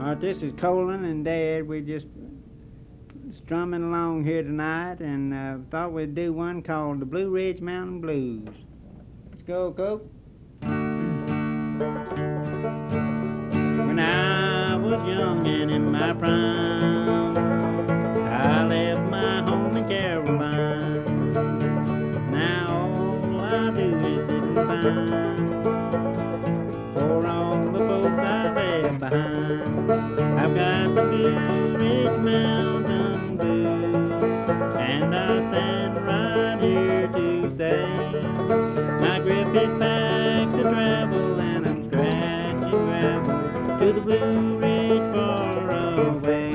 This is Colin and Dad. We just strumming along here tonight and thought we'd do one called the Blue Ridge Mountain Blues. Let's go, Coke. When I was young and in my prime, I left my home in Caroline. Now all I do is sit and pine for all the folks I left behind. I've got the Blue Ridge Mountain Blues, and I stand right here to say my grip is packed to travel, and I'm scratching gravel to the Blue Ridge far away.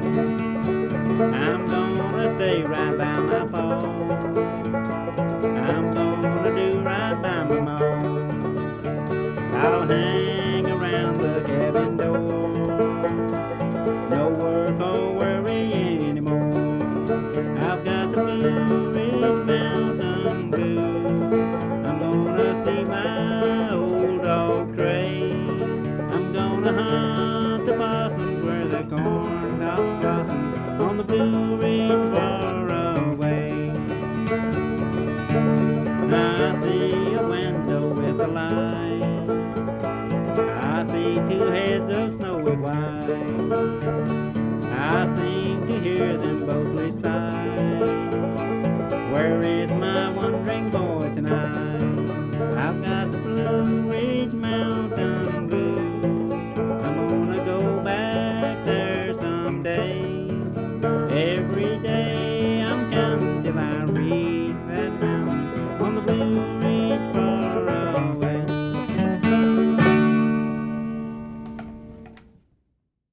I'm gonna stay right by my fall. I'm gonna do right by my mom. I'll hang around the cabin door. No work or worry anymore. I've got the Blue Ridge Mountain Blues. I'm gonna see my old dog Tray. I'm gonna hunt the possums where the corn dogs blossom on the Blue Ridge far away. I see a window with a light. I see two heads of snowy white. I seem to hear them both recite, where is my wandering boy tonight? I've got the Blue Ridge Mountain Blues. I'm gonna go back there someday. Every day I'm counting till I reach that mountain on the Blue Ridge